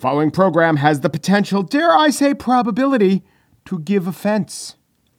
following program has the potential, dare I say probability, to give offense.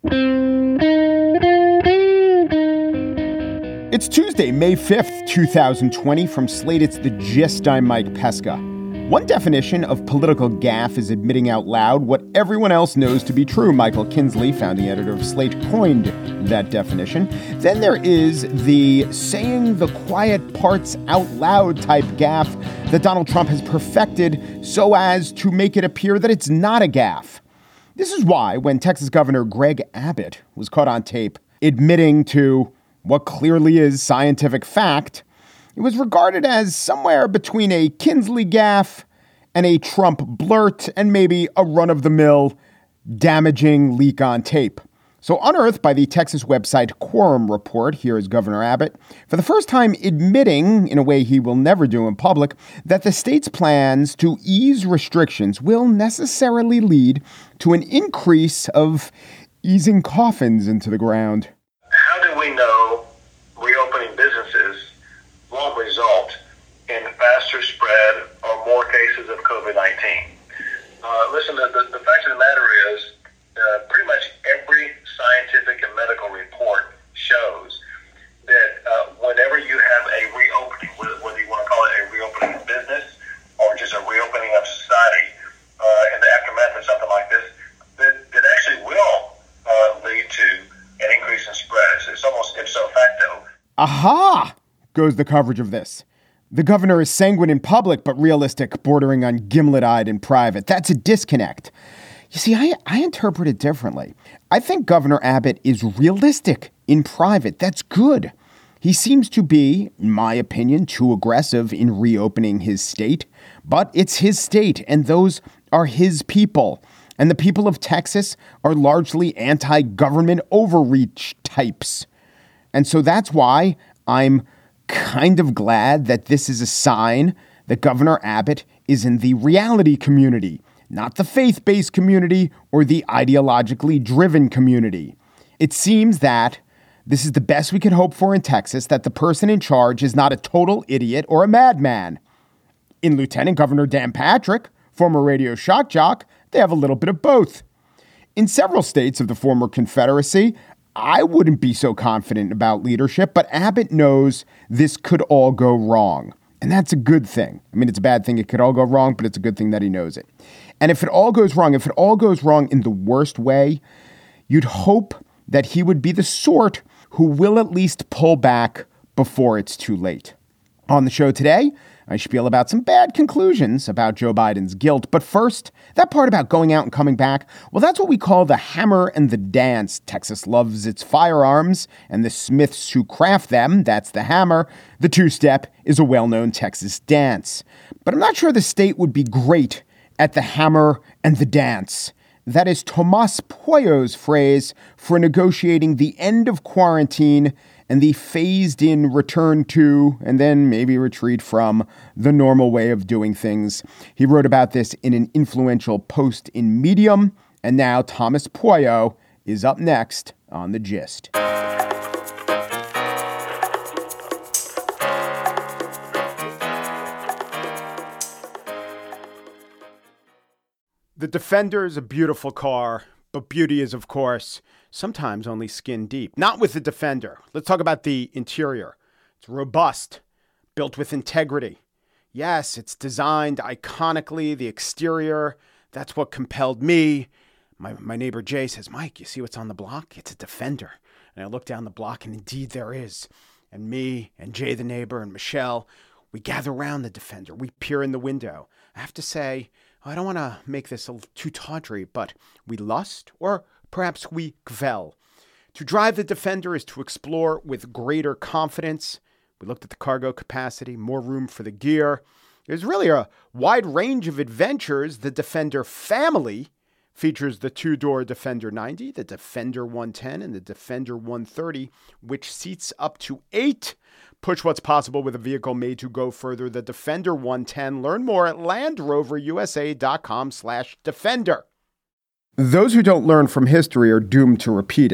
It's Tuesday, May 5th, 2020. From Slate, it's The Gist. I'm Mike Pesca. One definition of political gaffe is admitting out loud what everyone else knows to be true. Michael Kinsley, founding editor of Slate, coined that definition. Then there is the saying the quiet parts out loud type gaffe that Donald Trump has perfected so as to make it appear that it's not a gaffe. This is why when Texas Governor Greg Abbott was caught on tape admitting to what clearly is scientific fact, it was regarded as somewhere between a Kinsley gaffe and a Trump blurt and maybe a run-of-the-mill damaging leak on tape. So unearthed by the Texas website Quorum Report, here is Governor Abbott, for the first time admitting, in a way he will never do in public, that the state's plans to ease restrictions will necessarily lead to an increase of easing coffins into the ground. How do we know reopening businesses won't result in faster spread or more cases of COVID-19? Listen, the fact of the matter is pretty much every scientific and medical report shows that whenever you have a reopening, whether you want to call it a reopening of business or just a reopening of society in the aftermath of something like this, that actually will lead to an increase in spreads. It's almost ipso facto. Aha! Goes the coverage of this. The governor is sanguine in public, but realistic, bordering on gimlet-eyed in private. That's a disconnect. You see, I interpret it differently. I think Governor Abbott is realistic in private. That's good. He seems to be, in my opinion, too aggressive in reopening his state. But it's his state, and those are his people. And the people of Texas are largely anti-government overreach types. And so that's why I'm kind of glad that this is a sign that Governor Abbott is in the reality community, not the faith-based community or the ideologically driven community. It seems that this is the best we can hope for in Texas, that the person in charge is not a total idiot or a madman. In Lieutenant Governor Dan Patrick, former radio shock jock, they have a little bit of both. In several states of the former Confederacy, I wouldn't be so confident about leadership, but Abbott knows this could all go wrong. And that's a good thing. I mean, it's a bad thing. It could all go wrong, but it's a good thing that he knows it. And if it all goes wrong in the worst way, you'd hope that he would be the sort who will at least pull back before it's too late. On the show today, I spiel about some bad conclusions about Joe Biden's guilt. But first, that part about going out and coming back, well, that's what we call the hammer and the dance. Texas loves its firearms and the smiths who craft them. That's the hammer. The two-step is a well-known Texas dance. But I'm not sure the state would be great at the hammer and the dance. That is Tomas Pollo's phrase for negotiating the end of quarantine and the phased-in return to, and then maybe retreat from, the normal way of doing things. He wrote about this in an influential post in Medium, and now Tomas Pollo is up next on The Gist. The Defender is a beautiful car, but beauty is, of course, sometimes only skin deep. Not with the Defender. Let's talk about the interior. It's robust, built with integrity. Yes, it's designed iconically. The exterior, that's what compelled me. My neighbor Jay says, Mike, you see what's on the block? It's a Defender. And I look down the block, and indeed there is. And me and Jay, the neighbor, and Michelle, we gather around the Defender. We peer in the window. I have to say, I don't want to make this too tawdry, but we lust, or perhaps we kvel. To drive the Defender is to explore with greater confidence. We looked at the cargo capacity, more room for the gear. There's really a wide range of adventures. The Defender family features the two-door Defender 90, the Defender 110, and the Defender 130, which seats up to 8. Push what's possible with a vehicle made to go further. The Defender 110. Learn more at LandRoverUSA.com/Defender. Those who don't learn from history are doomed to repeat it.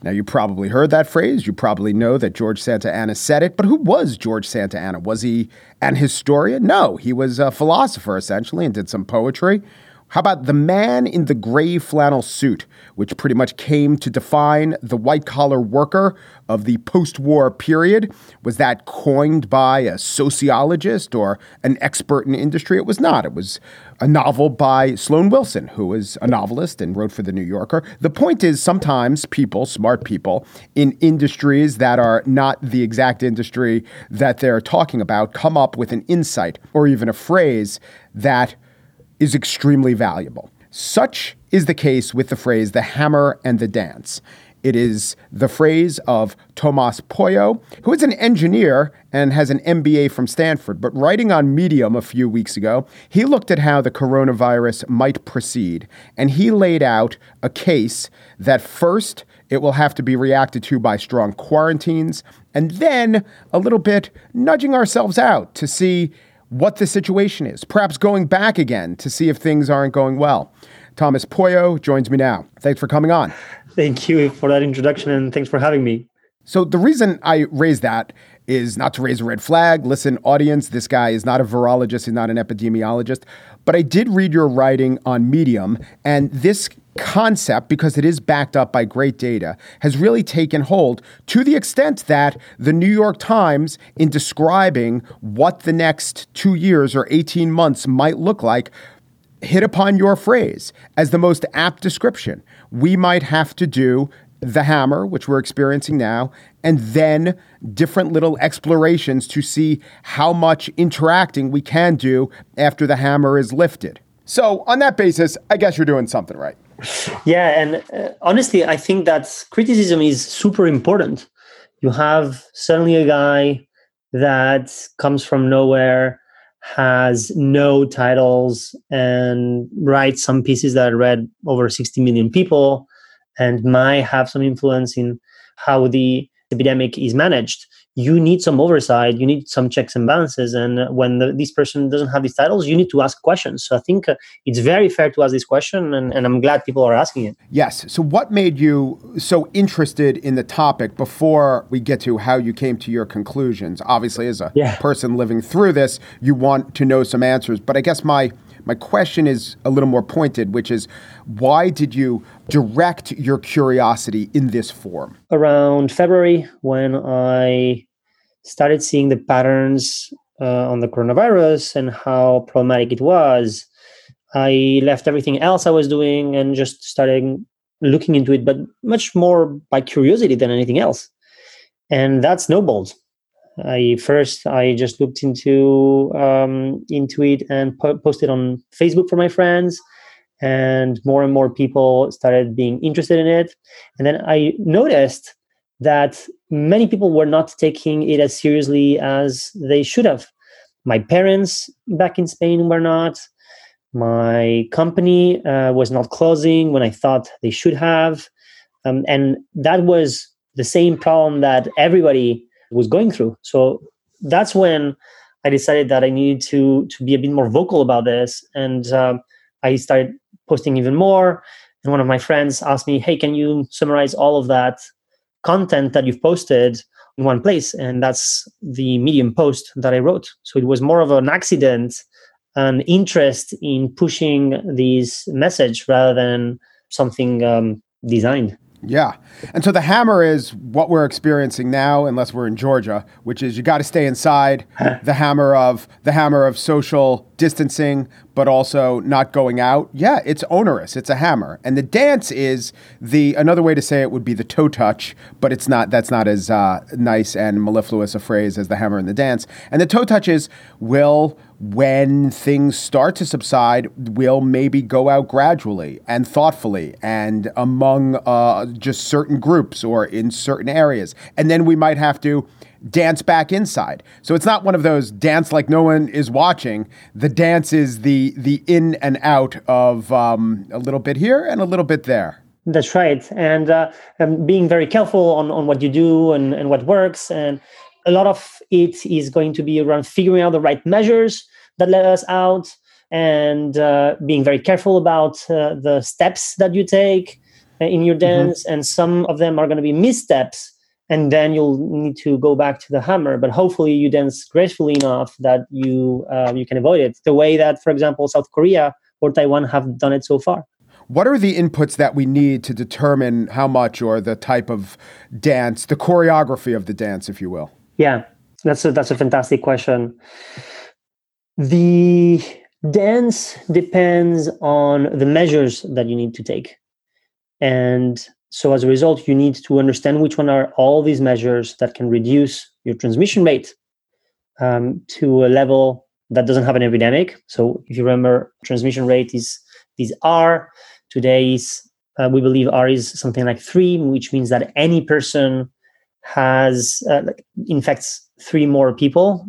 Now, you probably heard that phrase. You probably know that George Santa Anna said it. But who was George Santa Anna? Was he an historian? No, he was a philosopher, essentially, and did some poetry. How about the man in the gray flannel suit, which pretty much came to define the white-collar worker of the post-war period? Was that coined by a sociologist or an expert in industry? It was not. It was a novel by Sloan Wilson, who was a novelist and wrote for The New Yorker. The point is sometimes people, smart people, in industries that are not the exact industry that they're talking about, come up with an insight or even a phrase that is extremely valuable. Such is the case with the phrase, the hammer and the dance. It is the phrase of Tomas Pollo, who is an engineer and has an MBA from Stanford. But writing on Medium a few weeks ago, he looked at how the coronavirus might proceed. And he laid out a case that first, it will have to be reacted to by strong quarantines, and then a little bit nudging ourselves out to see what the situation is, perhaps going back again to see if things aren't going well. Tomas Pollo joins me now. Thanks for coming on. Thank you for that introduction, and thanks for having me. So the reason I raise that is not to raise a red flag. Listen, audience, this guy is not a virologist, he's not an epidemiologist, but I did read your writing on Medium, and this concept, because it is backed up by great data, has really taken hold to the extent that the New York Times, in describing what the next 2 years or 18 months might look like, hit upon your phrase as the most apt description. We might have to do the hammer, which we're experiencing now, and then different little explorations to see how much interacting we can do after the hammer is lifted. So on that basis, I guess you're doing something right. Yeah, and honestly, I think that criticism is super important. You have suddenly a guy that comes from nowhere, has no titles, and writes some pieces that read over 60 million people and might have some influence in how the epidemic is managed. You need some oversight, you need some checks and balances. And when this person doesn't have these titles, you need to ask questions. So I think it's very fair to ask this question, and I'm glad people are asking it. Yes. So what made you so interested in the topic before we get to how you came to your conclusions? Obviously, as a person living through this, you want to know some answers. But I guess my question is a little more pointed, which is, why did you direct your curiosity in this form? Around February, when I started seeing the patterns on the coronavirus and how problematic it was, I left everything else I was doing and just started looking into it, but much more by curiosity than anything else. And that snowballed. I just looked into it and posted on Facebook for my friends, and more people started being interested in it. And then I noticed that many people were not taking it as seriously as they should have. My parents back in Spain were not. My company was not closing when I thought they should have. And that was the same problem that everybody was going through. So that's when I decided that I needed to be a bit more vocal about this. And I started posting even more. And one of my friends asked me, hey, can you summarize all of that content that you've posted in one place? And that's the Medium post that I wrote. So it was more of an accident, an interest in pushing this message rather than something designed. Yeah. And so the hammer is what we're experiencing now, unless we're in Georgia, which is you got to stay inside. The hammer of social distancing, but also not going out. Yeah, it's onerous. It's a hammer. And the dance is another way to say it would be the toe touch, but that's not as nice and mellifluous a phrase as the hammer and the dance. And the toe touch is, when things start to subside, we'll maybe go out gradually and thoughtfully and among just certain groups or in certain areas. And then we might have to dance back inside. So it's not one of those dance like no one is watching. The dance is the in and out of a little bit here and a little bit there. That's right. And being very careful on what you do and what works. And a lot of it is going to be around figuring out the right measures that let us out and being very careful about the steps that you take. in your dance, and some of them are going to be missteps, and then you'll need to go back to the hammer. But hopefully you dance gracefully enough that you can avoid it, the way that, for example, South Korea or Taiwan have done it so far. What are the inputs that we need to determine how much, or the type of dance, the choreography of the dance, if you will? Yeah, that's a fantastic question. The dance depends on the measures that you need to take. And so as a result, you need to understand which one are all these measures that can reduce your transmission rate to a level that doesn't have an epidemic. So if you remember, transmission rate is R. Today we believe R is something like 3, which means that any person has infects 3 more people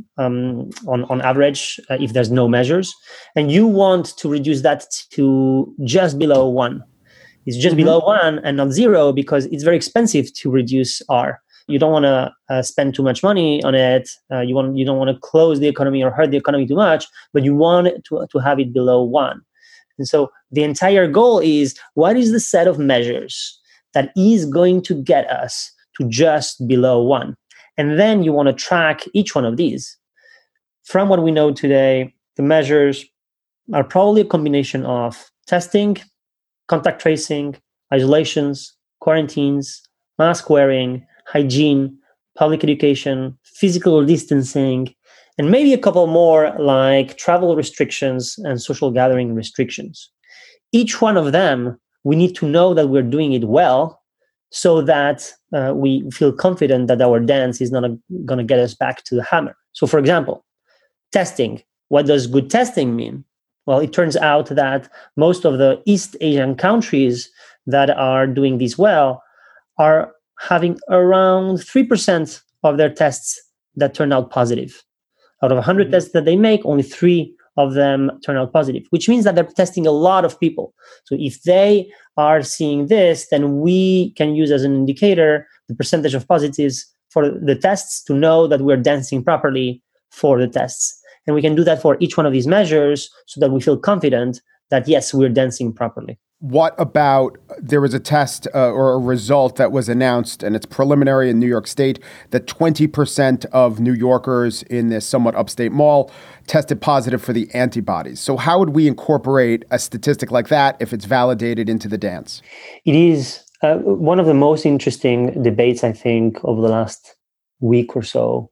on average if there's no measures. And you want to reduce that to just below 1. It's just below 1 and not 0, because it's very expensive to reduce R. You don't want to spend too much money on it. You don't want to close the economy or hurt the economy too much, but you want it to have it below 1. And so the entire goal is, what is the set of measures that is going to get us to just below 1? And then you want to track each one of these. From what we know today, the measures are probably a combination of testing, contact tracing, isolations, quarantines, mask wearing, hygiene, public education, physical distancing, and maybe a couple more like travel restrictions and social gathering restrictions. Each one of them, we need to know that we're doing it well, so that we feel confident that our dance is not going to get us back to the hammer. So for example, testing. What does good testing mean? Well, it turns out that most of the East Asian countries that are doing this well are having around 3% of their tests that turn out positive. Out of 100 tests that they make, only 3 of them turn out positive, which means that they're testing a lot of people. So if they are seeing this, then we can use as an indicator the percentage of positives for the tests to know that we're dancing properly for the tests. And we can do that for each one of these measures so that we feel confident that, yes, we're dancing properly. What about, there was a test or a result that was announced, and it's preliminary in New York State, that 20% of New Yorkers in this somewhat upstate mall tested positive for the antibodies. So how would we incorporate a statistic like that if it's validated into the dance? It is one of the most interesting debates, I think, over the last week or so.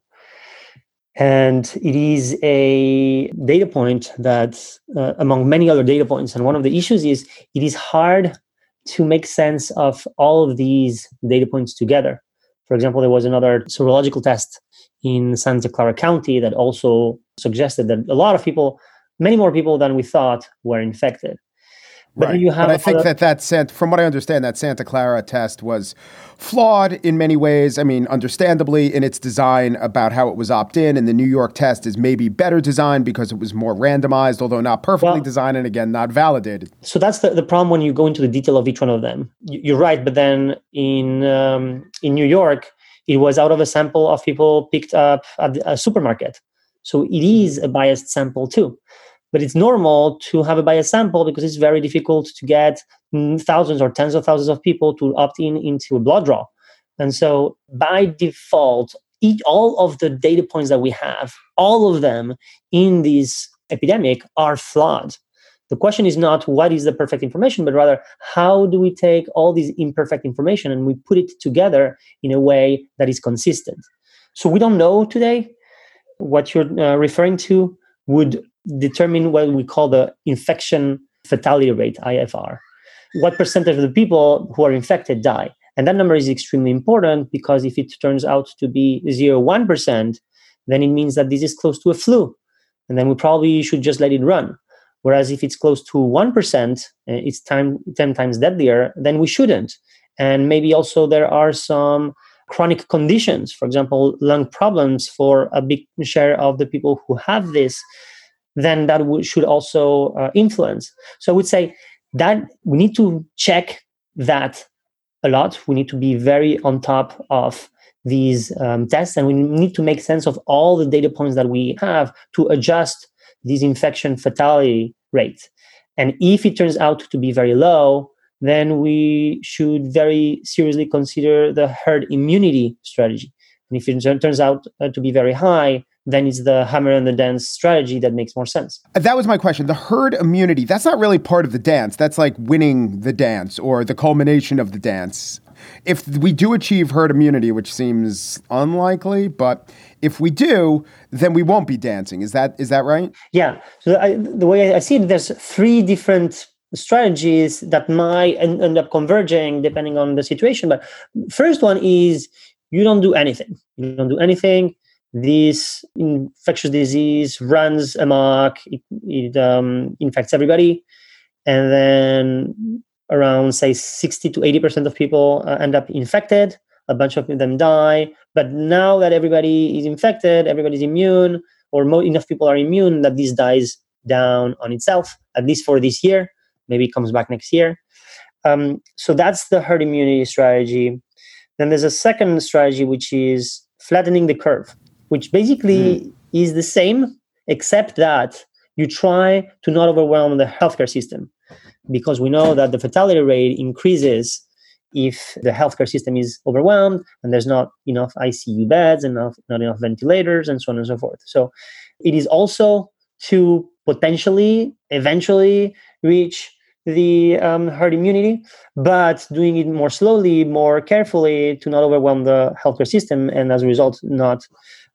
And it is a data point that, among many other data points, and one of the issues is it is hard to make sense of all of these data points together. For example, there was another serological test in Santa Clara County that also suggested that a lot of people, many more people than we thought, were infected. Right. But I think from what I understand, that Santa Clara test was flawed in many ways. I mean, understandably in its design about how it was opt-in, and the New York test is maybe better designed because it was more randomized, although not perfectly designed, and again, not validated. So that's the problem when you go into the detail of each one of them. You're right, but then in New York, it was out of a sample of people picked up at a supermarket. So it is a biased sample too. But it's normal to have a biased sample because it's very difficult to get thousands or tens of thousands of people to opt into a blood draw. And so by default, all of the data points that we have, all of them in this epidemic are flawed. The question is not what is the perfect information, but rather how do we take all this imperfect information and we put it together in a way that is consistent. So we don't know today. What you're referring to would determine what we call the infection fatality rate, IFR. What percentage of the people who are infected die? And that number is extremely important because if it turns out to be 0.1%, then it means that this is close to a flu. And then we probably should just let it run. Whereas if it's close to 1%, it's 10 times deadlier, then we shouldn't. And maybe also there are some chronic conditions, for example, lung problems for a big share of the people who have this, then that should also influence. So I would say that we need to check that a lot. We need to be very on top of these tests, and we need to make sense of all the data points that we have to adjust this infection fatality rate. And if it turns out to be very low, then we should very seriously consider the herd immunity strategy. And if it turns out to be very high, then it's the hammer and the dance strategy that makes more sense. That was my question. The herd immunity, that's not really part of the dance. That's like winning the dance or the culmination of the dance. If we do achieve herd immunity, which seems unlikely, but if we do, then we won't be dancing. Is that right? Yeah. So the way I see it, there's 3 different strategies that might end up converging depending on the situation. But first one is you don't do anything. You don't do anything. This infectious disease runs amok. It infects everybody. And then around, say, 60 to 80% of people end up infected. A bunch of them die. But now that everybody is infected, everybody's immune, or enough people are immune that this dies down on itself, at least for this year. Maybe it comes back next year. So that's the herd immunity strategy. Then there's a second strategy, which is flattening the curve, which basically is the same, except that you try to not overwhelm the healthcare system, because we know that the fatality rate increases if the healthcare system is overwhelmed and there's not enough ICU beds and not enough ventilators and so on and so forth. So it is also to potentially, eventually reach the herd immunity, but doing it more slowly, more carefully to not overwhelm the healthcare system and as a result, not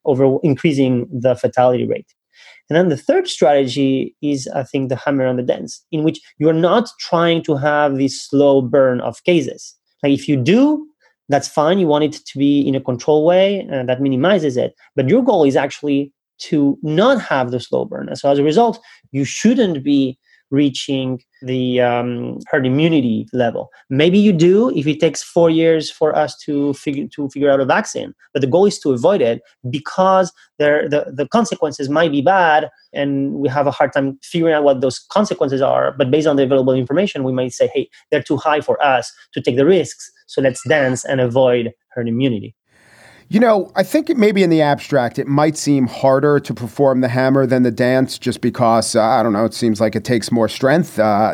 increasing the fatality rate. And then the third strategy is, I think, the hammer on the dance, in which you're not trying to have this slow burn of cases. Like if you do, that's fine. You want it to be in a controlled way, and that minimizes it. But your goal is actually to not have the slow burn. And so as a result, you shouldn't be reaching the herd immunity level. Maybe you do if it takes 4 years for us to figure out a vaccine. But the goal is to avoid it because the consequences might be bad, and we have a hard time figuring out what those consequences are. But based on the available information, we might say, hey, they're too high for us to take the risks. So let's dance and avoid herd immunity. You know, I think maybe in the abstract, it might seem harder to perform the hammer than the dance just because, I don't know, it seems like it takes more strength.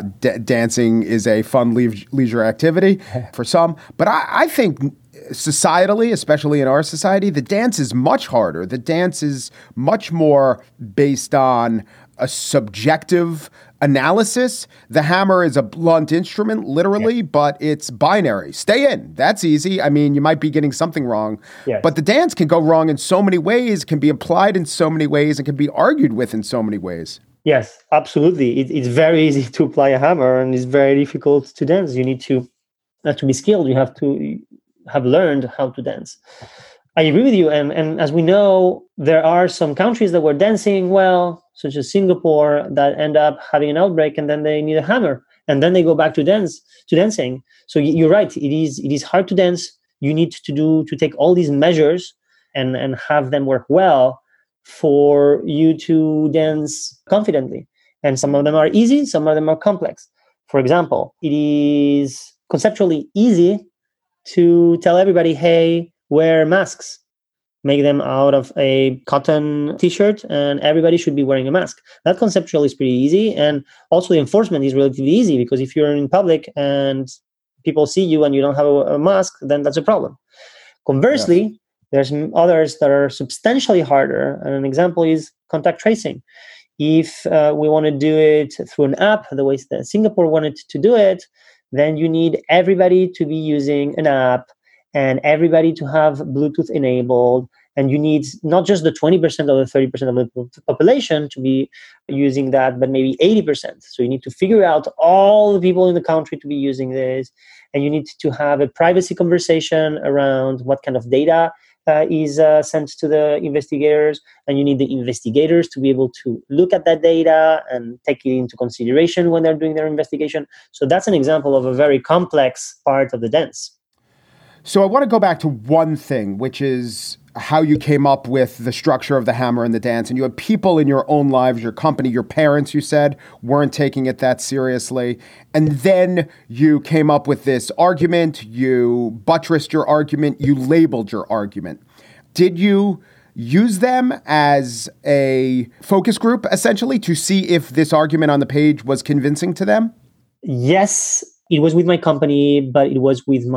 Dancing is a fun leisure activity for some. But I think societally, especially in our society, the dance is much harder. The dance is much more based on a subjective analysis. The hammer is a blunt instrument, literally, but it's binary. Stay in. That's easy. I mean, you might be getting something wrong, but the dance can go wrong in so many ways, can be applied in so many ways, and can be argued with in so many ways. Yes, absolutely. It's very easy to apply a hammer, and it's very difficult to dance. You need to be skilled. You have to have learned how to dance. I agree with you. And as we know, there are some countries that were dancing well, such as Singapore, that end up having an outbreak and then they need a hammer and then they go back to dancing. So you're right. It is hard to dance. You need to take all these measures and have them work well for you to dance confidently. And some of them are easy, some of them are complex. For example, it is conceptually easy to tell everybody, hey, wear masks. Make them out of a cotton t-shirt and everybody should be wearing a mask. That conceptually is pretty easy. And also the enforcement is relatively easy because if you're in public and people see you and you don't have a mask, then that's a problem. Conversely, there's others that are substantially harder. And an example is contact tracing. If we want to do it through an app, the way that Singapore wanted to do it, then you need everybody to be using an app and everybody to have Bluetooth enabled. And you need not just the 20% or the 30% of the population to be using that, but maybe 80%. So you need to figure out all the people in the country to be using this. And you need to have a privacy conversation around what kind of data is sent to the investigators. And you need the investigators to be able to look at that data and take it into consideration when they're doing their investigation. So that's an example of a very complex part of the dance. So I want to go back to one thing, which is how you came up with the structure of the hammer and the dance. And you had people in your own lives, your company, your parents, you said, weren't taking it that seriously. And then you came up with this argument, you buttressed your argument, you labeled your argument. Did you use them as a focus group, essentially, to see if this argument on the page was convincing to them? Yes It was with my company, but it was with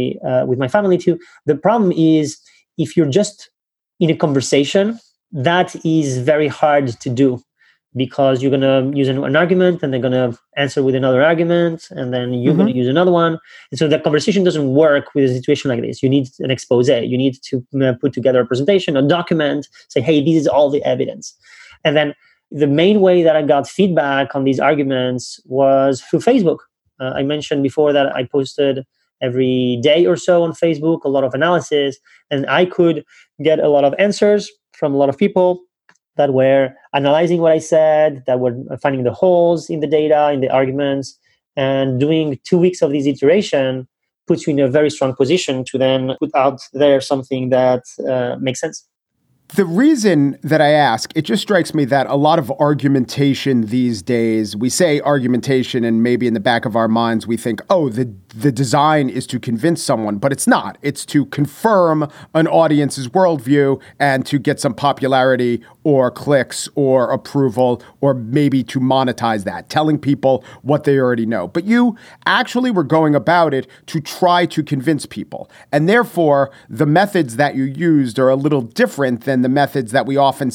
my family too. The problem is if you're just in a conversation, that is very hard to do because you're going to use an argument and they're going to answer with another argument and then you're going to use another one. And so the conversation doesn't work with a situation like this. You need an expose. You need to put together a presentation, a document, say, hey, this is all the evidence. And then the main way that I got feedback on these arguments was through Facebook. I mentioned before that I posted every day or so on Facebook, a lot of analysis, and I could get a lot of answers from a lot of people that were analyzing what I said, that were finding the holes in the data, in the arguments, and doing 2 weeks of this iteration puts you in a very strong position to then put out there something that makes sense. The reason that I ask, it just strikes me that a lot of argumentation these days, we say argumentation and maybe in the back of our minds we think, oh, the design is to convince someone, but it's not. It's to confirm an audience's worldview and to get some popularity or clicks or approval or maybe to monetize that, telling people what they already know. But you actually were going about it to try to convince people. And therefore, the methods that you used are a little different than the methods that we often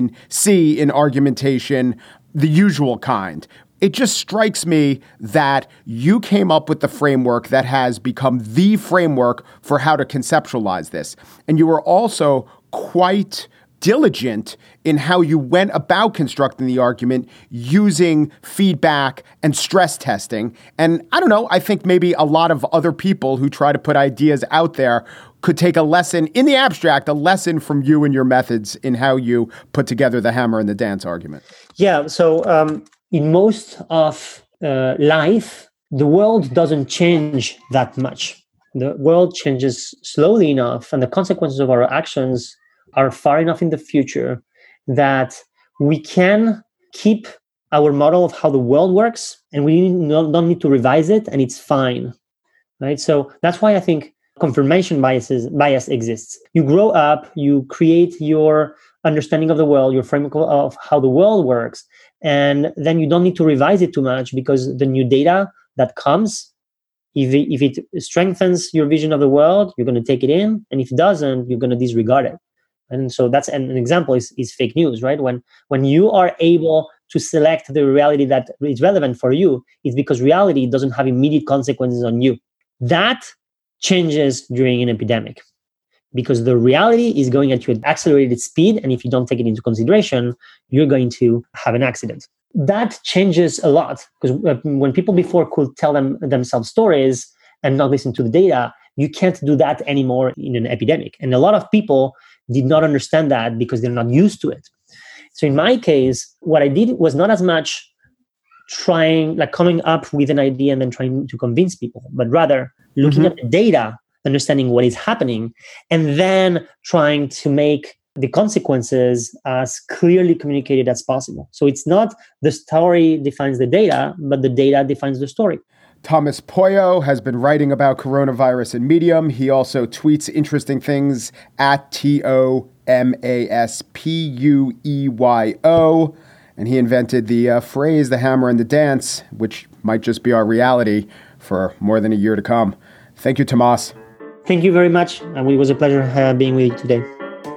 see in argumentation, the usual kind. It just strikes me that you came up with the framework that has become the framework for how to conceptualize this. And you were also quite diligent in how you went about constructing the argument using feedback and stress testing. And I don't know, I think maybe a lot of other people who try to put ideas out there could take a lesson in the abstract, a lesson from you and your methods in how you put together the hammer and the dance argument. Yeah. So in most of life, the world doesn't change that much. The world changes slowly enough, and the consequences of our actions are far enough in the future that we can keep our model of how the world works, and we don't need to revise it, and it's fine, right? So that's why I think confirmation bias exists. You grow up, you create your understanding of the world, your framework of how the world works, and then you don't need to revise it too much because the new data that comes, if it strengthens your vision of the world, you're going to take it in, and if it doesn't, you're going to disregard it. And so that's an example is fake news, right? When you are able to select the reality that is relevant for you, it's because reality doesn't have immediate consequences on you. That changes during an epidemic because the reality is going at an accelerated speed. And if you don't take it into consideration, you're going to have an accident. That changes a lot because when people before could tell themselves stories and not listen to the data, you can't do that anymore in an epidemic. And a lot of people did not understand that because they're not used to it. So in my case, what I did was not as much coming up with an idea and then trying to convince people, but rather looking at the data, understanding what is happening, and then trying to make the consequences as clearly communicated as possible. So it's not the story defines the data, but the data defines the story. Thomas Poyo has been writing about coronavirus in Medium. He also tweets interesting things at TOMASPUEYO. And he invented the phrase, the hammer and the dance, which might just be our reality for more than a year to come. Thank you, Tomas. Thank you very much. And it was a pleasure being with you today.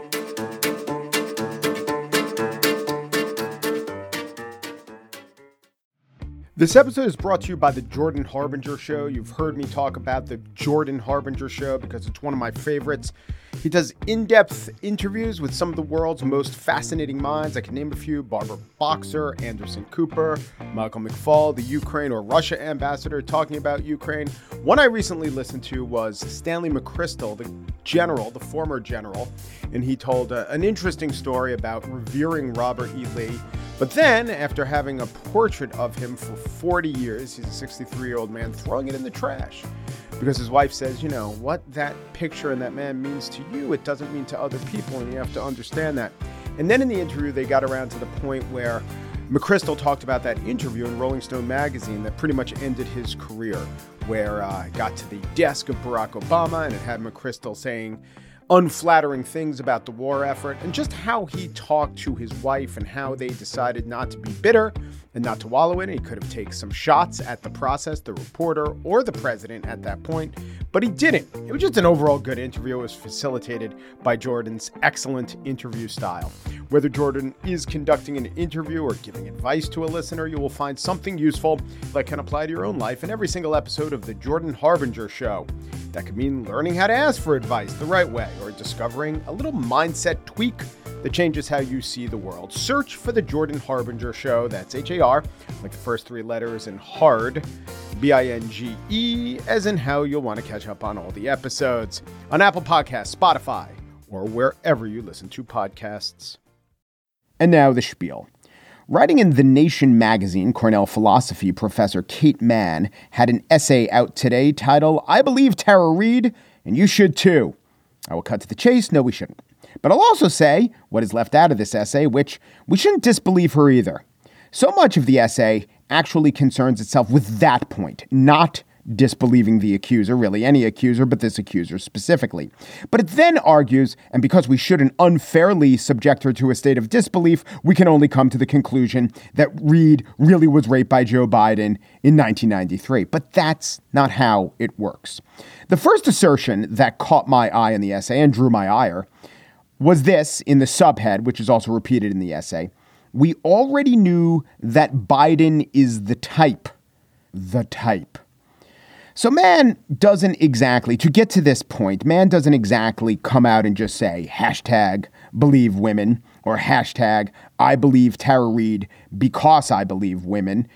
This episode is brought to you by the Jordan Harbinger Show. You've heard me talk about the Jordan Harbinger Show because it's one of my favorites. He does in-depth interviews with some of the world's most fascinating minds. I can name a few: Barbara Boxer, Anderson Cooper, Michael McFaul, the Ukraine or Russia ambassador talking about Ukraine. One I recently listened to was Stanley McChrystal, the former general, and he told an interesting story about revering Robert E. Lee. But then, after having a portrait of him for 40 years, he's a 63-year-old man, throwing it in the trash. Because his wife says, what that picture and that man means to you, it doesn't mean to other people, and you have to understand that. And then in the interview, they got around to the point where McChrystal talked about that interview in Rolling Stone magazine that pretty much ended his career, where it got to the desk of Barack Obama, and it had McChrystal saying, unflattering things about the war effort and just how he talked to his wife and how they decided not to be bitter and not to wallow in it. He could have taken some shots at the process, the reporter, or the president at that point, but he didn't. It was just an overall good interview. It was facilitated by Jordan's excellent interview style. Whether Jordan is conducting an interview or giving advice to a listener, you will find something useful that can apply to your own life in every single episode of The Jordan Harbinger Show. That could mean learning how to ask for advice the right way or discovering a little mindset tweak that changes how you see the world. Search for The Jordan Harbinger Show. That's H-A-R, like the first three letters, and hard, B-I-N-G-E, as in how you'll want to catch up on all the episodes on Apple Podcasts, Spotify, or wherever you listen to podcasts. And now the spiel. Writing in The Nation magazine, Cornell philosophy professor Kate Manne had an essay out today titled, "I Believe Tara Reade, and You Should Too." I will cut to the chase. No, we shouldn't. But I'll also say what is left out of this essay, which we shouldn't disbelieve her either. So much of the essay actually concerns itself with that point, not disbelieving the accuser, really any accuser, but this accuser specifically. But it then argues, and because we shouldn't unfairly subject her to a state of disbelief, we can only come to the conclusion that Reade really was raped by Joe Biden in 1993. But that's not how it works. The first assertion that caught my eye in the essay and drew my ire was this in the subhead, which is also repeated in the essay. We already knew that Biden is the type. The type. So Manne doesn't exactly, to get to this point, Manne doesn't exactly come out and just say hashtag believe women or hashtag I believe Tara Reade because I believe women.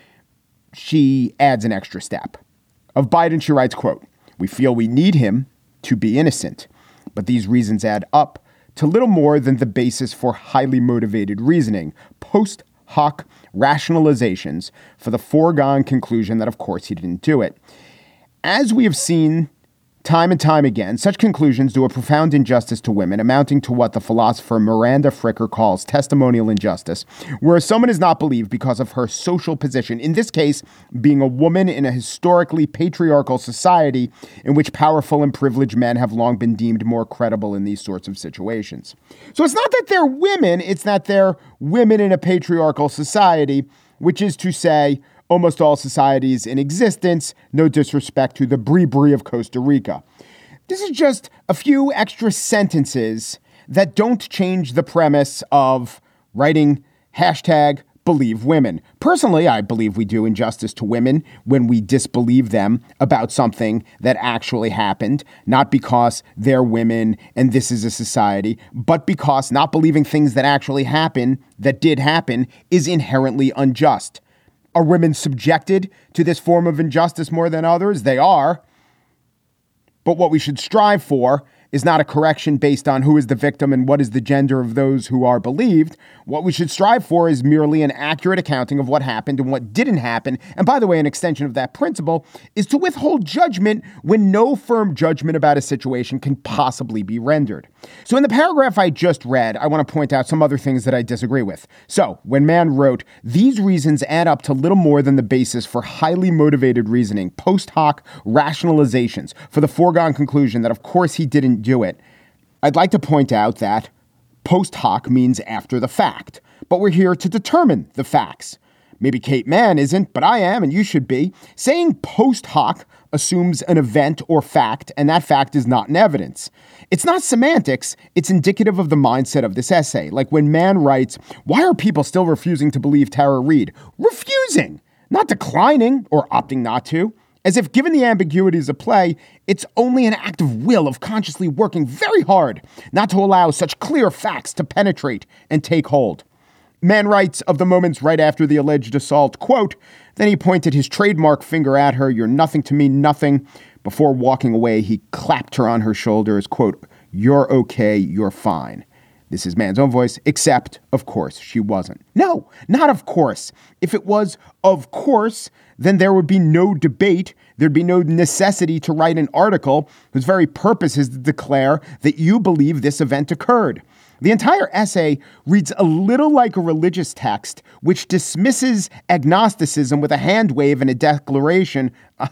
She adds an extra step. Of Biden, she writes, quote, "We feel we need him to be innocent, but these reasons add up to little more than the basis for highly motivated reasoning, post hoc rationalizations for the foregone conclusion that, of course, he didn't do it. As we have seen time and time again, such conclusions do a profound injustice to women, amounting to what the philosopher Miranda Fricker calls testimonial injustice, where someone is not believed because of her social position, in this case, being a woman in a historically patriarchal society in which powerful and privileged men have long been deemed more credible in these sorts of situations. So it's not that they're women, it's that they're women in a patriarchal society, which is to say, almost all societies in existence, no disrespect to the Brie of Costa Rica. This is just a few extra sentences that don't change the premise of writing hashtag believe women. Personally, I believe we do injustice to women when we disbelieve them about something that actually happened, not because they're women and this is a society, but because not believing things that actually happen, that did happen, is inherently unjust. Are women subjected to this form of injustice more than others? They are. But what we should strive for is not a correction based on who is the victim and what is the gender of those who are believed. What we should strive for is merely an accurate accounting of what happened and what didn't happen. And by the way, an extension of that principle is to withhold judgment when no firm judgment about a situation can possibly be rendered. So in the paragraph I just read, I want to point out some other things that I disagree with. So when Manne wrote, "These reasons add up to little more than the basis for highly motivated reasoning, post hoc rationalizations for the foregone conclusion that of course he didn't do it," I'd like to point out that post hoc means after the fact, but we're here to determine the facts. Maybe Kate Manne isn't, but I am, and you should be. Saying post hoc assumes an event or fact, and that fact is not in evidence. It's not semantics, it's indicative of the mindset of this essay. Like when Manne writes, "Why are people still refusing to believe Tara Reade?" Refusing, not declining or opting not to. As if given the ambiguities of play, it's only an act of will, of consciously working very hard not to allow such clear facts to penetrate and take hold. Manne writes of the moments right after the alleged assault, quote, "Then he pointed his trademark finger at her, 'You're nothing to me, nothing.' Before walking away, he clapped her on her shoulders, quote, 'You're okay, you're fine.'" This is Manne's own voice, except, of course, she wasn't. No, not of course. If it was of course, then there would be no debate. There'd be no necessity to write an article whose very purpose is to declare that you believe this event occurred. The entire essay reads a little like a religious text, which dismisses agnosticism with a hand wave and a declaration.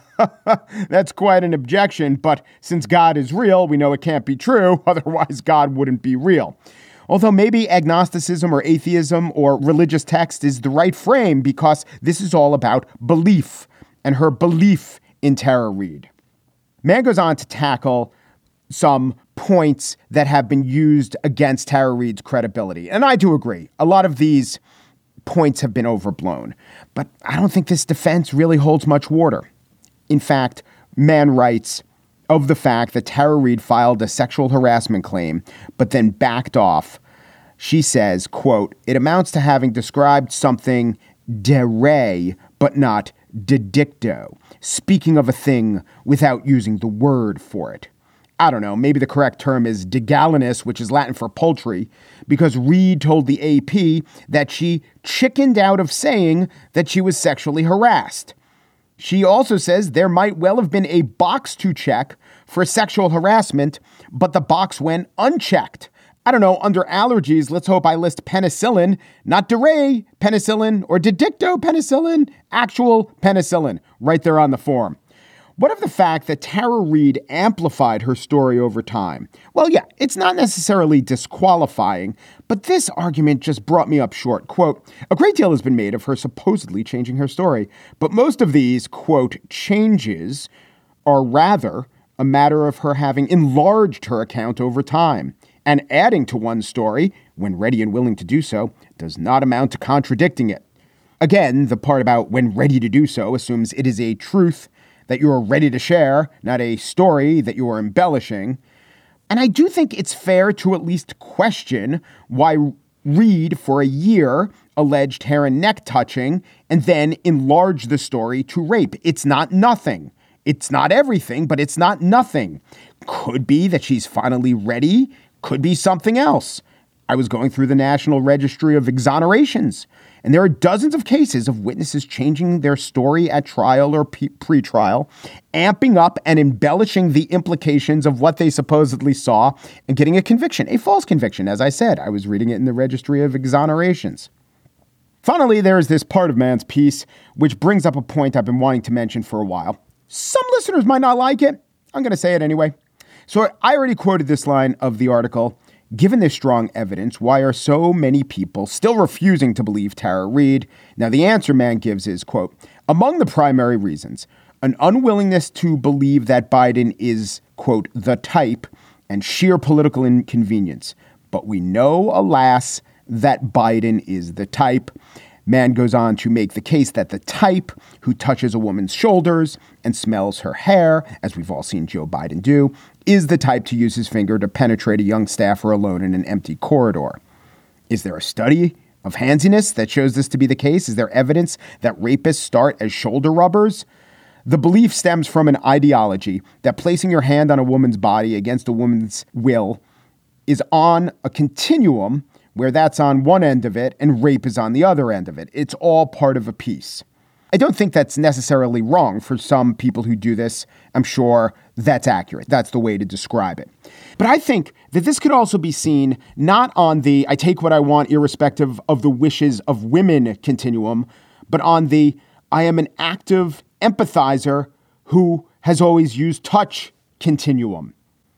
That's quite an objection, but since God is real, we know it can't be true. Otherwise, God wouldn't be real. Although maybe agnosticism or atheism or religious text is the right frame because this is all about belief and her belief in Tara Reade. Mann goes on to tackle some points that have been used against Tara Reade's credibility. And I do agree. A lot of these points have been overblown. But I don't think this defense really holds much water. In fact, Mann writes of the fact that Tara Reade filed a sexual harassment claim, but then backed off. She says, quote, "It amounts to having described something de re, but not de dicto, speaking of a thing without using the word for it." I don't know, maybe the correct term is de gallinis, which is Latin for poultry, because Reade told the AP that she chickened out of saying that she was sexually harassed. She also says there might well have been a box to check for sexual harassment, but the box went unchecked. I don't know, under allergies, let's hope I list penicillin, not de re penicillin or de dicto penicillin, actual penicillin, right there on the form. What of the fact that Tara Reade amplified her story over time? Well, yeah, it's not necessarily disqualifying, but this argument just brought me up short. Quote, "A great deal has been made of her supposedly changing her story, but most of these, quote, changes are rather a matter of her having enlarged her account over time. And adding to one story, when ready and willing to do so, does not amount to contradicting it." Again, the part about when ready to do so assumes it is a truth that you are ready to share, not a story that you are embellishing. And I do think it's fair to at least question why Reade, for a year, alleged hair and neck touching and then enlarged the story to rape. It's not nothing. It's not everything, but it's not nothing. Could be that she's finally ready. Could be something else. I was going through the National Registry of Exonerations, and there are dozens of cases of witnesses changing their story at trial or pre-trial, amping up and embellishing the implications of what they supposedly saw and getting a conviction, a false conviction. As I said, I was reading it in the Registry of Exonerations. Finally, there is this part of Mann's piece, which brings up a point I've been wanting to mention for a while. Some listeners might not like it. I'm going to say it anyway. So I already quoted this line of the article. Given this strong evidence, why are so many people still refusing to believe Tara Reade? Now, the answer Mann gives is, quote, "Among the primary reasons, an unwillingness to believe that Biden is, quote, the type and sheer political inconvenience. But we know, alas, that Biden is the type." Mann goes on to make the case that the type who touches a woman's shoulders and smells her hair, as we've all seen Joe Biden do, is the type to use his finger to penetrate a young staffer alone in an empty corridor. Is there a study of handsiness that shows this to be the case? Is there evidence that rapists start as shoulder rubbers? The belief stems from an ideology that placing your hand on a woman's body against a woman's will is on a continuum where that's on one end of it and rape is on the other end of it. It's all part of a piece. I don't think that's necessarily wrong for some people who do this. I'm sure that's accurate. That's the way to describe it. But I think that this could also be seen not on the I take what I want irrespective of the wishes of women continuum, but on the I am an active empathizer who has always used touch continuum.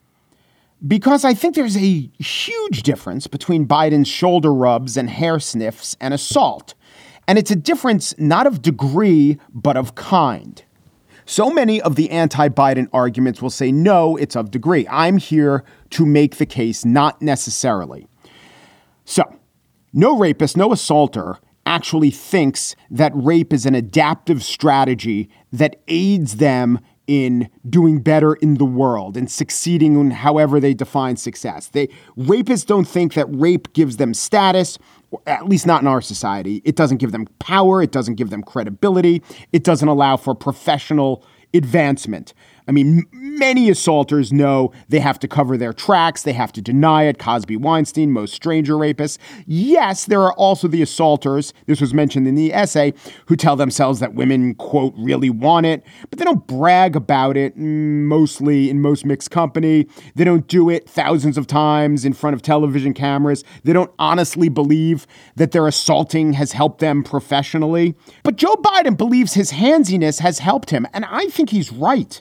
Because I think there's a huge difference between Biden's shoulder rubs and hair sniffs and assault. And it's a difference not of degree, but of kind. So many of the anti-Biden arguments will say, no, it's of degree. I'm here to make the case, not necessarily. So, no rapist, no assaulter actually thinks that rape is an adaptive strategy that aids them in doing better in the world and succeeding in however they define success. Rapists don't think that rape gives them status, or at least not in our society. It doesn't give them power. It doesn't give them credibility. It doesn't allow for professional advancement. I mean, many assaulters know they have to cover their tracks. They have to deny it. Cosby, Weinstein, most stranger rapists. Yes, there are also the assaulters, this was mentioned in the essay, who tell themselves that women, quote, really want it, but they don't brag about it, mostly in most mixed company. They don't do it thousands of times in front of television cameras. They don't honestly believe that their assaulting has helped them professionally. But Joe Biden believes his handsiness has helped him, and I think he's right.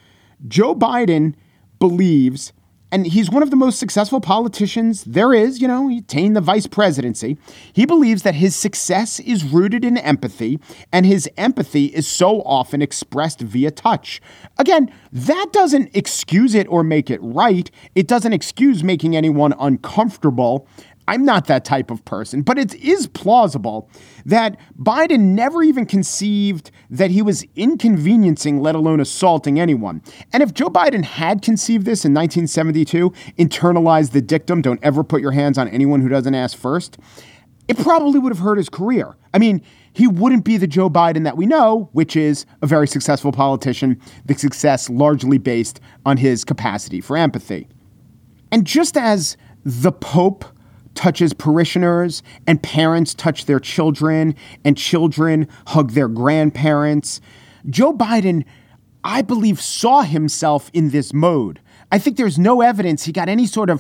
Joe Biden believes, and he's one of the most successful politicians there is, he attained the vice presidency. He believes that his success is rooted in empathy, and his empathy is so often expressed via touch. Again, that doesn't excuse it or make it right. It doesn't excuse making anyone uncomfortable. I'm not that type of person, but it is plausible that Biden never even conceived that he was inconveniencing, let alone assaulting anyone. And if Joe Biden had conceived this in 1972, internalized the dictum, don't ever put your hands on anyone who doesn't ask first, it probably would have hurt his career. I mean, he wouldn't be the Joe Biden that we know, which is a very successful politician, the success largely based on his capacity for empathy. And just as the Pope touches parishioners and parents touch their children and children hug their grandparents, Joe Biden, I believe, saw himself in this mode. I think there's no evidence he got any sort of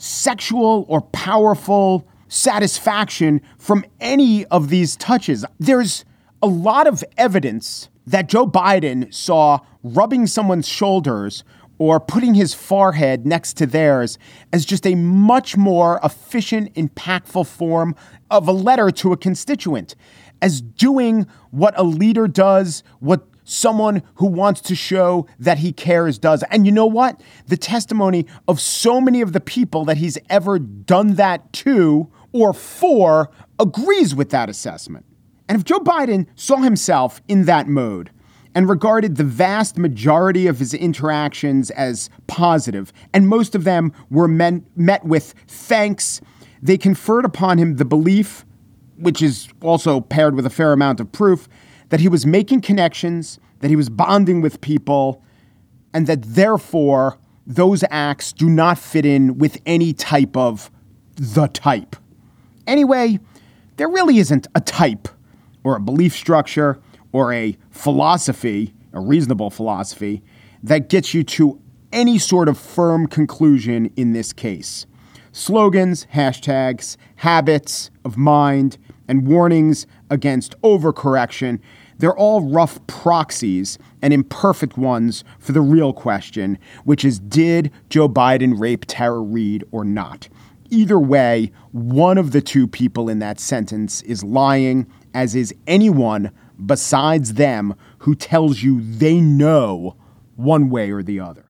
sexual or powerful satisfaction from any of these touches. There's a lot of evidence that Joe Biden saw rubbing someone's shoulders or putting his forehead next to theirs as just a much more efficient, impactful form of a letter to a constituent, as doing what a leader does, what someone who wants to show that he cares does. And you know what? The testimony of so many of the people that he's ever done that to or for agrees with that assessment. And if Joe Biden saw himself in that mode, and regarded the vast majority of his interactions as positive, and most of them were met with thanks, they conferred upon him the belief, which is also paired with a fair amount of proof, that he was making connections, that he was bonding with people, and that therefore those acts do not fit in with any type of the type. Anyway, there really isn't a type or a belief structure or a philosophy, a reasonable philosophy, that gets you to any sort of firm conclusion in this case. Slogans, hashtags, habits of mind, and warnings against overcorrection, they're all rough proxies and imperfect ones for the real question, which is, did Joe Biden rape Tara Reade or not? Either way, one of the two people in that sentence is lying, as is anyone besides them who tells you they know one way or the other.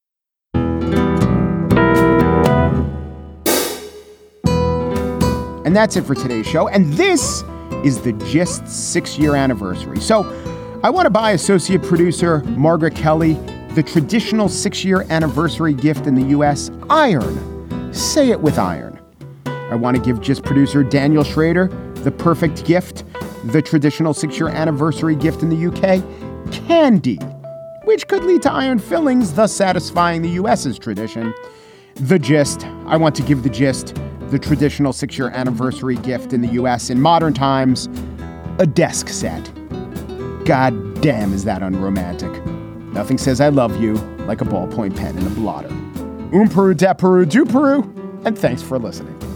And that's it for today's show. And this is the Gist 6-year anniversary. So I want to buy associate producer Margaret Kelly the traditional 6-year anniversary gift in the U.S., iron. Say it with iron. I want to give Gist producer Daniel Schrader the perfect gift, the traditional 6-year anniversary gift in the UK, candy, which could lead to iron fillings, thus satisfying the US's tradition. The Gist, I want to give the Gist the traditional 6-year anniversary gift in the US in modern times, a desk set. God damn, is that unromantic. Nothing says I love you like a ballpoint pen and a blotter. Peru, de Peru, do Peru, and thanks for listening.